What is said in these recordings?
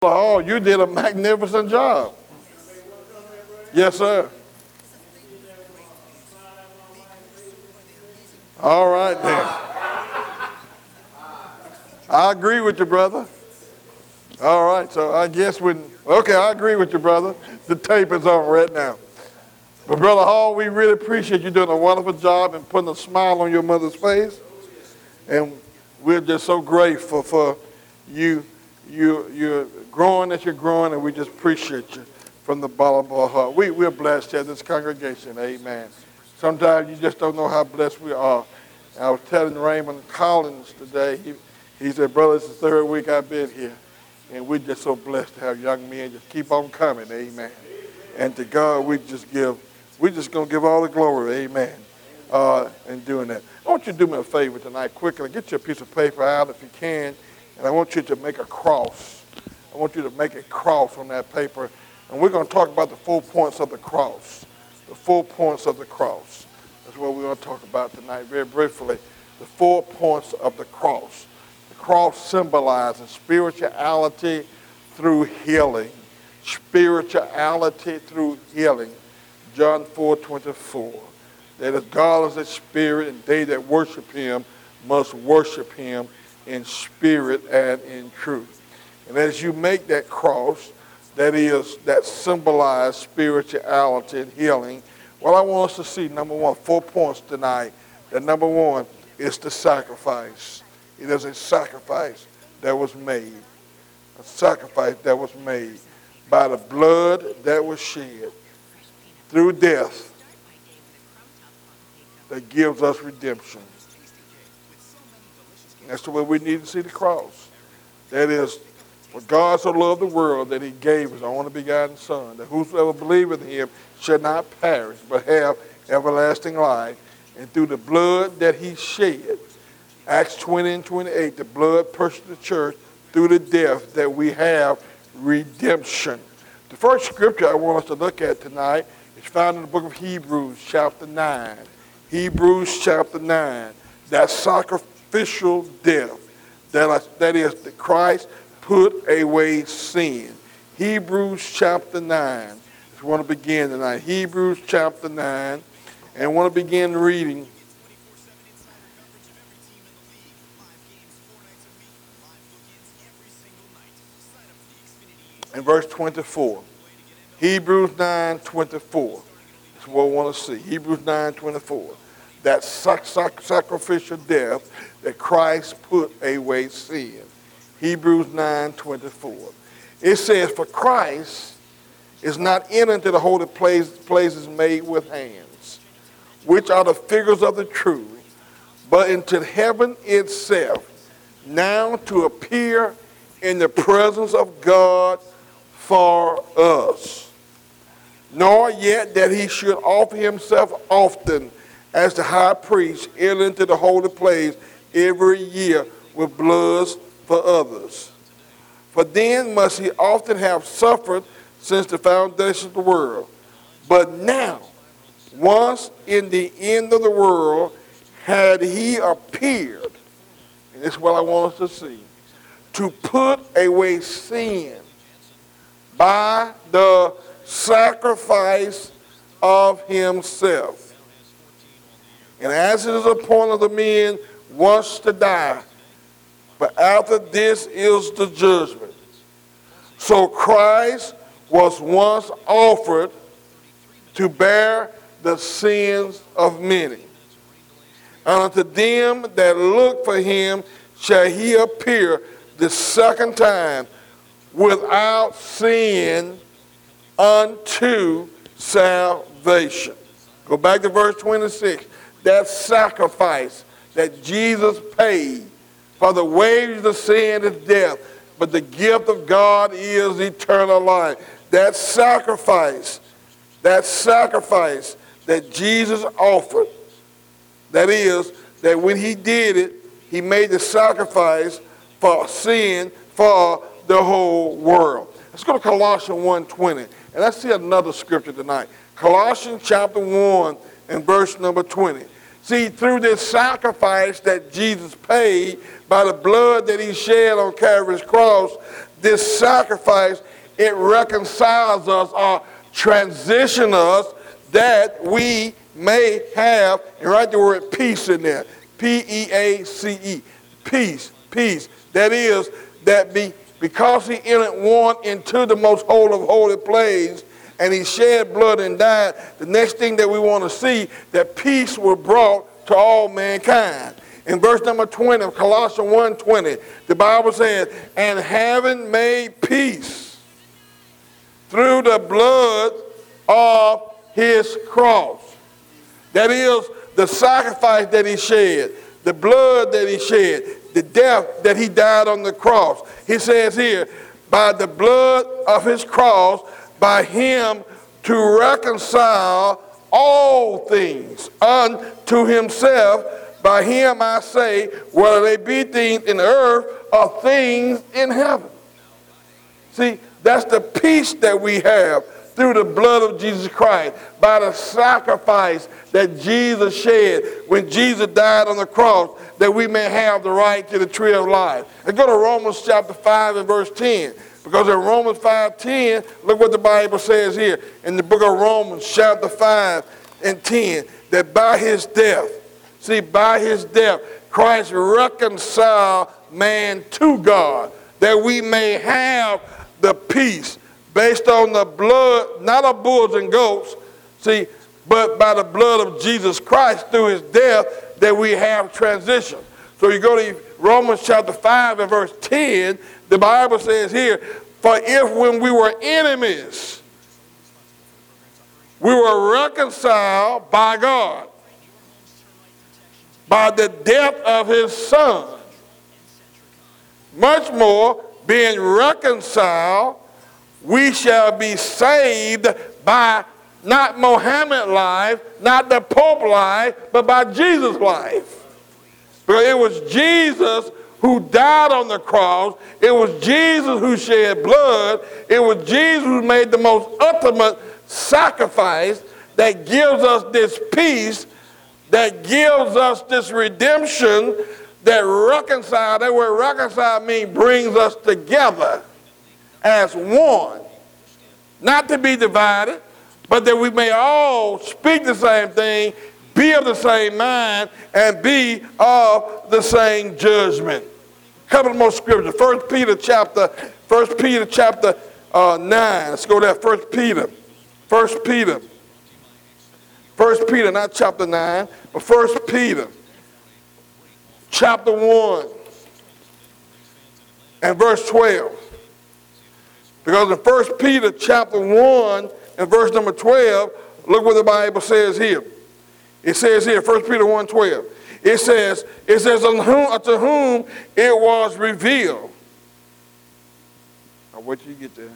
Oh, you did a magnificent job. Yes, sir. All right, then. I agree with you, brother. All right, so I guess okay, I agree with you, brother. The tape is on right now. But Brother Hall, we really appreciate you doing a wonderful job and putting a smile on your mother's face. And we're just so grateful for you. You're growing as you're growing, and we just appreciate you from the bottom of our heart. We're blessed to have this congregation. Amen. Sometimes you just don't know how blessed we are. I was telling Raymond Collins today, he said, brother, it's the third week I've been here. And we're just so blessed to have young men just keep on coming. Amen. And to God, we're just going to give all the glory. Amen. In doing that. I want you to do me a favor tonight quickly. Get your piece of paper out if you can. And I want you to make a cross. I want you to make a cross on that paper. And we're going to talk about the 4 points of the cross. The 4 points of the cross. That's what we're going to talk about tonight very briefly. The 4 points of the cross. The cross symbolizes spirituality through healing. Spirituality through healing. John 4:24. That is, God is a spirit, and they that worship him must worship him in spirit and in truth. And as you make that cross, that symbolizes spirituality and healing, what I want us to see, number one, 4 points tonight. That number one is the sacrifice. It is a sacrifice that was made. A sacrifice that was made by the blood that was shed through death that gives us redemption. And that's the way we need to see the cross. That is, for God so loved the world that he gave his only begotten Son, that whosoever believeth in him shall not perish, but have everlasting life. And through the blood that he shed, Acts 20 and 28, the blood purchased the church through the death that we have redemption. The first scripture I want us to look at tonight is found in the book of Hebrews, chapter 9. Hebrews chapter 9, that sacrificial death, that is, that Christ put away sin. Hebrews chapter 9. I want to begin tonight. Hebrews chapter 9, and I want to begin reading in verse 24. Hebrews 9:24. That's what I want to see. Hebrews 9:24. That sacrificial death that Christ put away sin. Hebrews 9:24. It says, for Christ is not entered into the holy places made with hands, which are the figures of the true, but into heaven itself, now to appear in the presence of God for us. Nor yet that he should offer himself often as the high priest enter into the holy place every year with bloods for others. For then must he often have suffered since the foundation of the world. But now, once in the end of the world, had he appeared, and this is what I want us to see, to put away sin by the sacrifice of himself. And as it is appointed of the men once to die, but after this is the judgment. So Christ was once offered to bear the sins of many. And unto them that look for him shall he appear the second time without sin unto salvation. Go back to verse 26. That sacrifice that Jesus paid, for the wages of sin is death, but the gift of God is eternal life. That sacrifice that Jesus offered, that is, that when he did it, he made the sacrifice for sin for the whole world. Let's go to Colossians 1:20, and let's see another scripture tonight. Colossians chapter 1 and verse number 20. See, through this sacrifice that Jesus paid by the blood that he shed on Calvary's cross, this sacrifice, it reconciles us or transitions us that we may have, and write the word peace in there, P-E-A-C-E, peace, peace. That is, because he went into the most holy of holy place, and he shed blood and died, the next thing that we want to see, that peace was brought to all mankind. In verse number 20 of Colossians 1:20, the Bible says, and having made peace through the blood of his cross. That is, the sacrifice that he shed, the blood that he shed, the death that he died on the cross. He says here, by the blood of his cross, by him to reconcile all things unto himself. By him I say, whether they be things in the earth or things in heaven. See, that's the peace that we have through the blood of Jesus Christ, by the sacrifice that Jesus shed when Jesus died on the cross, that we may have the right to the tree of life. And go to Romans chapter 5 and verse 10. Because in Romans 5:10, look what the Bible says here in the book of Romans chapter 5 and 10, that by his death, by his death, Christ reconciled man to God, that we may have the peace based on the blood, not of bulls and goats, but by the blood of Jesus Christ through his death, that we have transition. So you go to Romans chapter 5 and verse 10, the Bible says here, for if when we were enemies, we were reconciled by God, by the death of his Son, much more, being reconciled, we shall be saved by not Muhammad's life, not the Pope's life, but by Jesus' life. Because it was Jesus who died on the cross. It was Jesus who shed blood. It was Jesus who made the most ultimate sacrifice that gives us this peace, that gives us this redemption, that reconcile. That word reconcile means brings us together as one. Not to be divided, but that we may all speak the same thing, be of the same mind, and be of the same judgment. A couple more scriptures. 1 Peter chapter 9. Let's go there. 1 Peter, not chapter 9, but 1 Peter chapter 1 and verse 12. Because in 1 Peter chapter 1 and verse number 12, look what the Bible says here. It says here, 1 Peter 1:12. It says, unto whom it was revealed. Now, wait till you get there.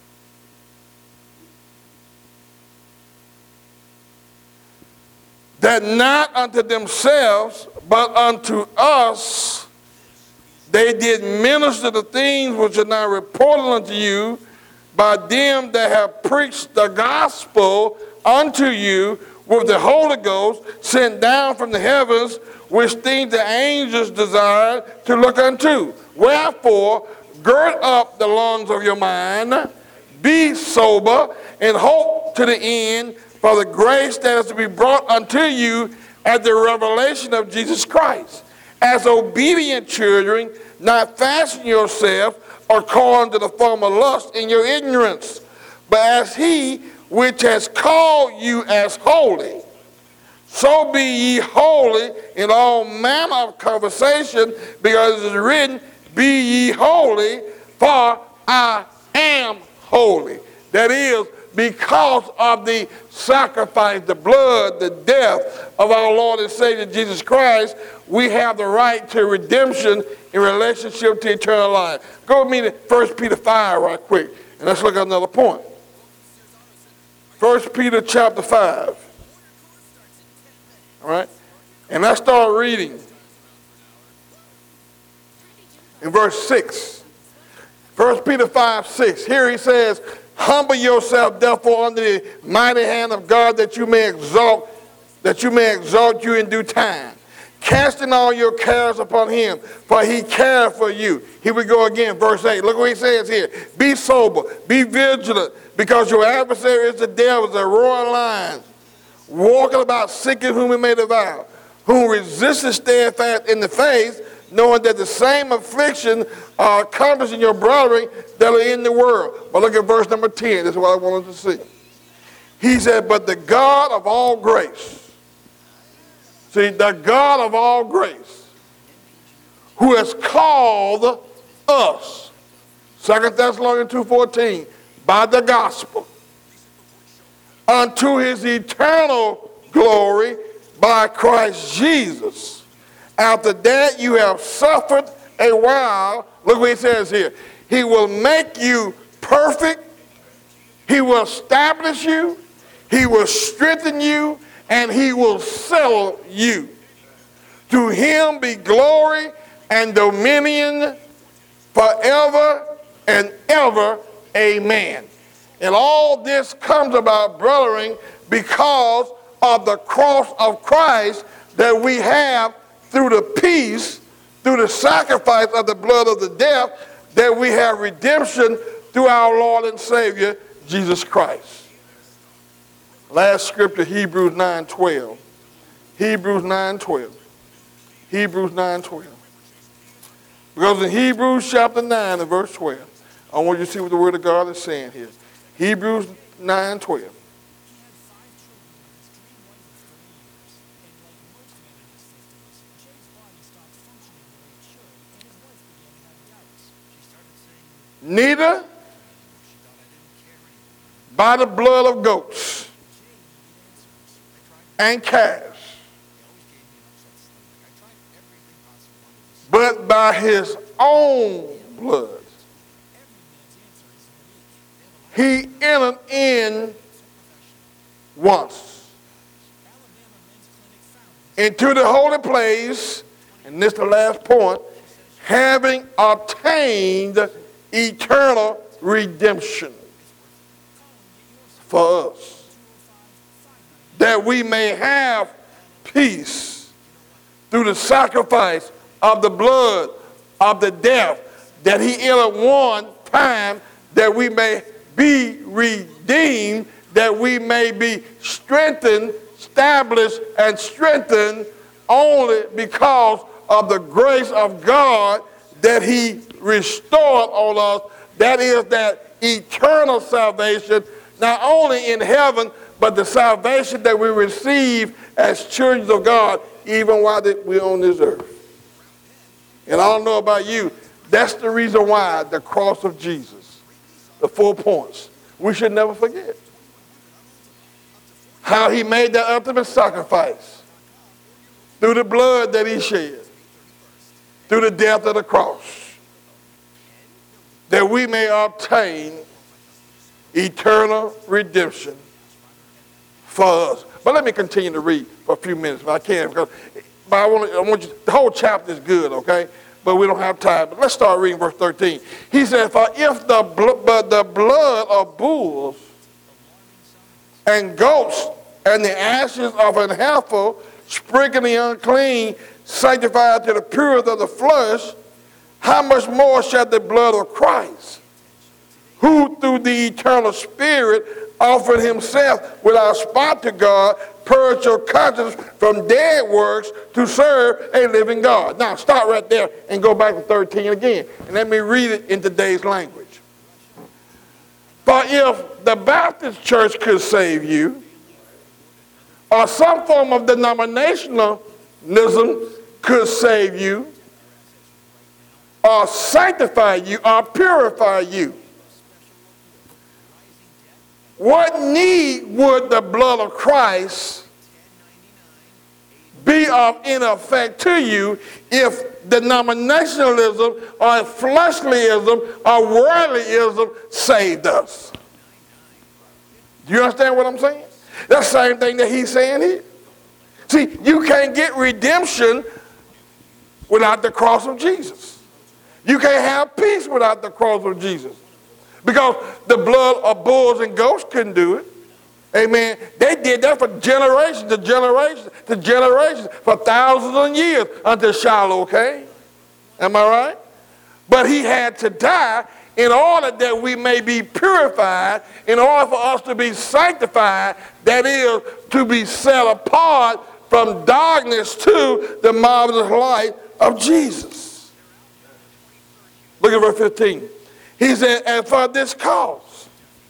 That not unto themselves, but unto us, they did minister the things which are now reported unto you by them that have preached the gospel unto you with the Holy Ghost sent down from the heavens, which things the angels desired to look unto. Wherefore, gird up the loins of your mind, be sober, and hope to the end for the grace that is to be brought unto you at the revelation of Jesus Christ. As obedient children, not fasten yourself according to the form of lust in your ignorance, but as he which has called you as holy, so be ye holy in all manner of conversation, because it is written, be ye holy, for I am holy. That is, because of the sacrifice, the blood, the death of our Lord and Savior Jesus Christ, we have the right to redemption in relationship to eternal life. Go with me to 1 Peter 5 right quick, and let's look at another point. 1 Peter chapter 5. All right? And let's start reading in verse 6. 1 Peter 5:6. Here he says, humble yourself therefore under the mighty hand of God, that you may exalt you in due time, casting all your cares upon him, for he cared for you. Here we go again, verse 8. Look what he says here. Be sober, be vigilant, because your adversary is the devil, the roaring lion, walking about seeking whom he may devour, whom resisteth steadfast in the faith, knowing that the same affliction are accomplishing your brethren that are in the world. But look at verse number 10. This is what I wanted to see. He said, but the God of all grace, see, the God of all grace, who has called us, 2 Thessalonians 2:14, by the gospel, unto his eternal glory by Christ Jesus. After that you have suffered a while, look what he says here. He will make you perfect. He will establish you. He will strengthen you, and he will settle you. To him be glory and dominion forever and ever. Amen. And all this comes about, brethren, because of the cross of Christ that we have through the peace, through the sacrifice of the blood of the death, that we have redemption through our Lord and Savior, Jesus Christ. Last scripture, Hebrews 9:12. Hebrews 9:12. Hebrews 9:12. Because in Hebrews chapter 9 and verse 12, I want you to see what the Word of God is saying here. Hebrews 9:12. Neither by the blood of goats and calves, but by his own blood, he entered in once into the holy place, and this is the last point, having obtained eternal redemption for us, that we may have peace through the sacrifice of the blood of the death, that he entered one time, that we may be redeemed, that we may be strengthened, established, and strengthened only because of the grace of God that he restored on us. That is that eternal salvation, not only in heaven, but the salvation that we receive as children of God, even while we're on this earth. And I don't know about you, that's the reason why the cross of Jesus, the 4 points, we should never forget. How he made that ultimate sacrifice through the blood that he shed, through the death of the cross, that we may obtain eternal redemption for us. But let me continue to read for a few minutes if I can, because I want you, the whole chapter is good, okay? But we don't have time. But let's start reading verse 13. He said, for if the blood of bulls and goats and the ashes of an heifer sprinkled the unclean sanctified to the purity of the flesh, how much more shall the blood of Christ, who through the eternal Spirit offered himself without spot to God, purge your conscience from dead works to serve a living God. Now stop right there and go back to 13 again. And let me read it in today's language. For if the Baptist church could save you, or some form of denominationalism could save you, or sanctify you, or purify you, what need would the blood of Christ be of any effect to you if denominationalism or fleshlyism or worldlyism saved us? Do you understand what I'm saying? That's the same thing that he's saying here. See, you can't get redemption without the cross of Jesus. You can't have peace without the cross of Jesus. Because the blood of bulls and goats couldn't do it. Amen. They did that for generations to generations to generations, for thousands of years until Shiloh came. Am I right? But he had to die in order that we may be purified, in order for us to be sanctified, that is, to be set apart from darkness to the marvelous light of Jesus. Look at verse 15. He said, and for this cause.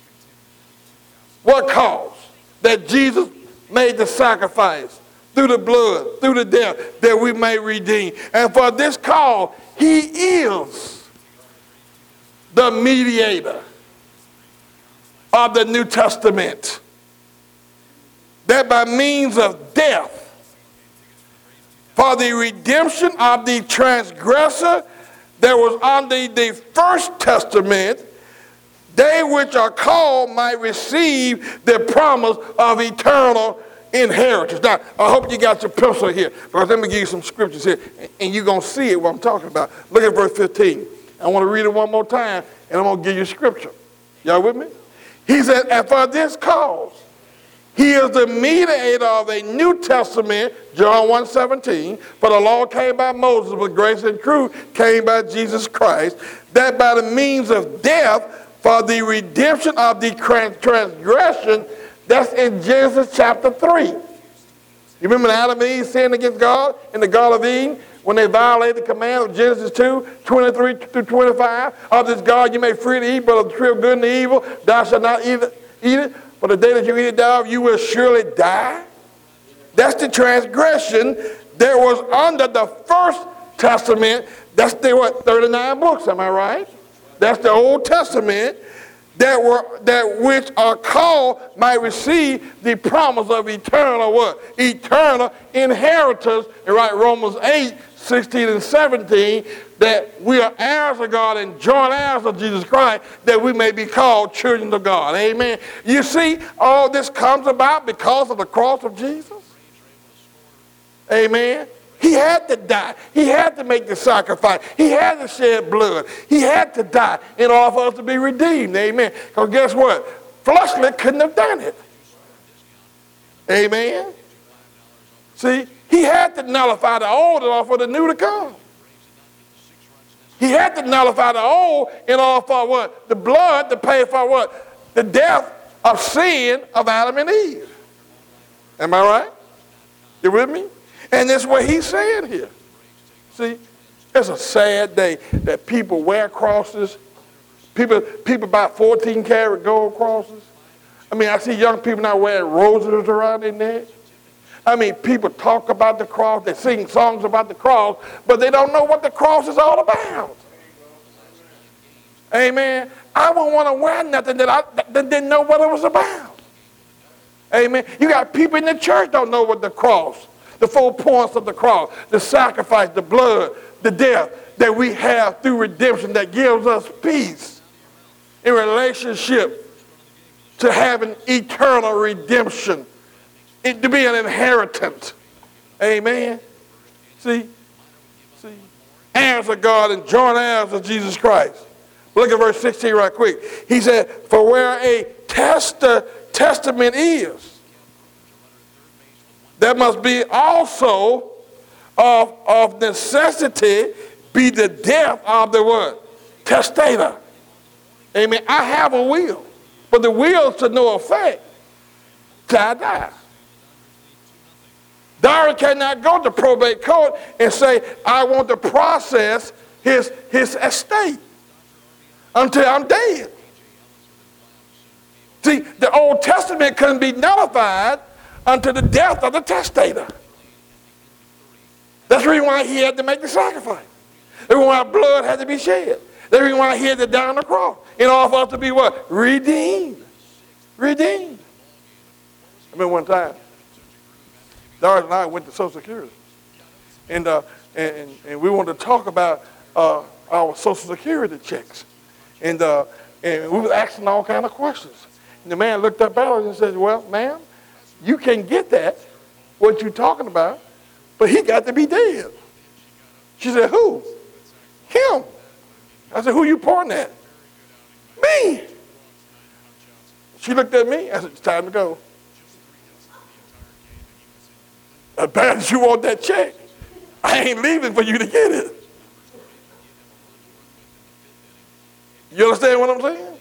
What cause? That Jesus made the sacrifice through the blood, through the death, that we may redeem. And for this cause, he is the mediator of the New Testament, that by means of death, for the redemption of the transgressor that was under the first testament, they which are called might receive the promise of eternal inheritance. Now, I hope you got your pencil here, because let me give you some scriptures here, and you're going to see it, what I'm talking about. Look at verse 15. I want to read it one more time, and I'm going to give you scripture. Y'all with me? He said, and for this cause, he is the mediator of a New Testament, John 1:17. For the law came by Moses, but grace and truth came by Jesus Christ, that by the means of death, for the redemption of the transgression, that's in Genesis chapter 3. You remember Adam and Eve sinned against God in the Garden of Eden when they violated the command of Genesis 2:23-25. Of this God you may freely eat, but of the tree of good and evil thou shalt not eat it. For the day that you eat it thereof, you will surely die. That's the transgression that was under the first testament. That's the 39 books, am I right? That's the Old Testament, that which are called might receive the promise of eternal what? Eternal inheritance. And right, Romans 8:16 and 17, that we are heirs of God and joint heirs of Jesus Christ, that we may be called children of God. Amen. You see, all this comes about because of the cross of Jesus. Amen. He had to die. He had to make the sacrifice. He had to shed blood. He had to die in order for us to be redeemed. Amen. Because guess what? Fleshly couldn't have done it. Amen. See, he had to nullify the old in order for the new to come. He had to nullify the old in order for what? The blood to pay for what? The death of sin of Adam and Eve. Am I right? You with me? And that's what he's saying here. See, it's a sad day that people wear crosses. People buy 14-karat gold crosses. I mean, I see young people now wearing roses around their neck. I mean, people talk about the cross. They sing songs about the cross, but they don't know what the cross is all about. Amen. I wouldn't want to wear nothing that didn't know what it was about. Amen. You got people in the church don't know what the cross, the 4 points of the cross, the sacrifice, the blood, the death that we have through redemption that gives us peace in relationship to having eternal redemption, to be an inheritance. Amen. See, heirs of God and joint heirs of Jesus Christ. Look at verse 16 right quick. He said, for where a testament is, there must be also of necessity be the death of the what? Testator. Amen. I have a will, but the will is to no effect till I die. Dara cannot go to probate court and say, I want to process his estate until I'm dead. See, the Old Testament couldn't be nullified unto the death of the testator. That's the reason why he had to make the sacrifice. That's the reason why blood had to be shed. That's the reason why he had to die on the cross. In order for us to be what? Redeemed. Redeemed. I remember one time, Doris and I went to Social Security. And we wanted to talk about our Social Security checks. And we were asking all kind of questions. And the man looked up at us and said, well, ma'am, you can get that, what you're talking about, but he got to be dead. She said, who? Him. I said, who you pointing at? Me. She looked at me. I said, it's time to go. As bad as you want that check, I ain't leaving for you to get it. You understand what I'm saying?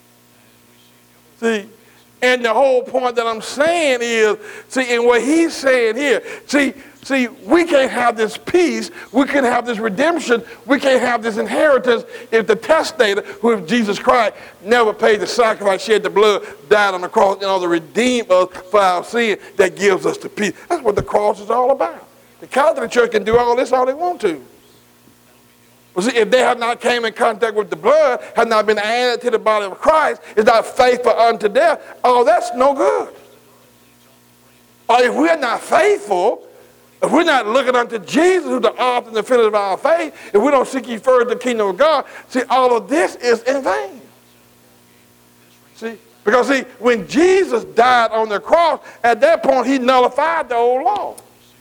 See, and the whole point that I'm saying is, see, and what he's saying here, see, we can't have this peace, we can't have this redemption, we can't have this inheritance if the testator, who is Jesus Christ, never paid the sacrifice, shed the blood, died on the cross, to redeem us for our sin that gives us the peace. That's what the cross is all about. The Catholic Church can do all this all they want to. But see, if they have not came in contact with the blood, have not been added to the body of Christ, is not faithful unto death, oh, that's no good. Or if we're not faithful, if we're not looking unto Jesus, who's the author and the finisher of our faith, if we don't seek ye first the kingdom of God, see, all of this is in vain. See? Because, see, when Jesus died on the cross, at that point, he nullified the old law.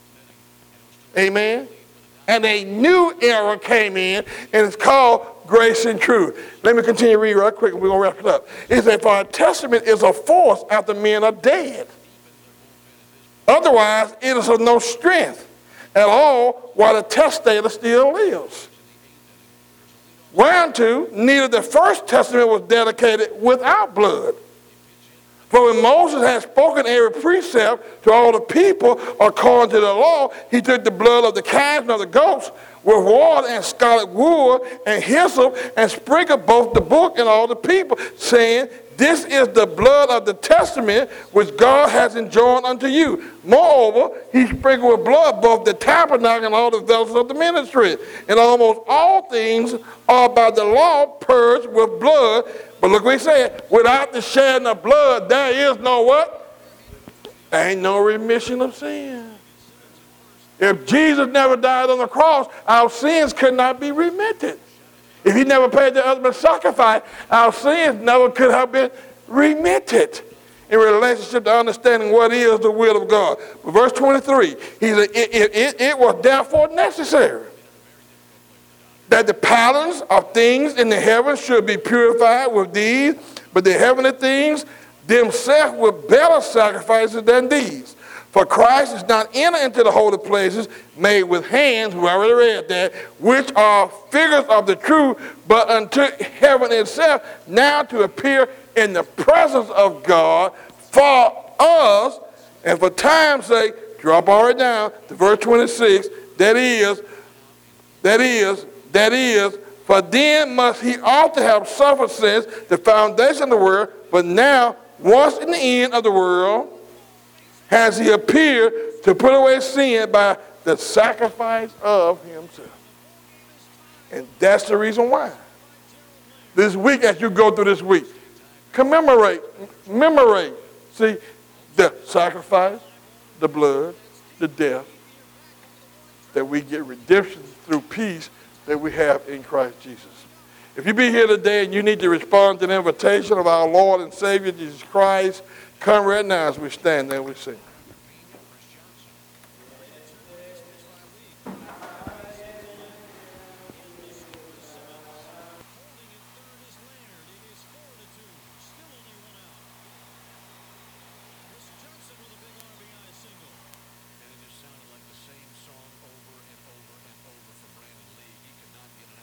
Amen? And a new era came in, and it's called grace and truth. Let me continue to read right quick, and we're going to wrap it up. It says, for a testament is a force after men are dead. Otherwise, it is of no strength at all while the testator still lives. Whereunto, neither the first testament was dedicated without blood. For when Moses had spoken every precept to all the people according to the law, he took the blood of the calves and of the goats with water and scarlet wool and hyssop and sprinkled both the book and all the people, saying, this is the blood of the testament which God has enjoined unto you. Moreover, he sprinkled with blood both the tabernacle and all the vessels of the ministry. And almost all things are by the law purged with blood. But look what he said, without the shedding of blood, there is no what? There ain't no remission of sin. If Jesus never died on the cross, our sins could not be remitted. If he never paid the ultimate sacrifice, our sins never could have been remitted in relationship to understanding what is the will of God. But verse 23, he said, it was therefore necessary that the patterns of things in the heavens should be purified with these, but the heavenly things themselves were better sacrifices than these. For Christ is not entered into the holy places made with hands, we already read that, which are figures of the truth, but unto heaven itself, now to appear in the presence of God for us, and for time's sake, drop all right down to verse 26, that is, for then must he also have suffered since the foundation of the world, but now, once in the end of the world, has he appeared to put away sin by the sacrifice of himself. And that's the reason why. This week, as you go through this week, commemorate, see, the sacrifice, the blood, the death, that we get redemption through peace that we have in Christ Jesus. If you be here today and you need to respond to the invitation of our Lord and Savior Jesus Christ, come right now as we stand there and we sing.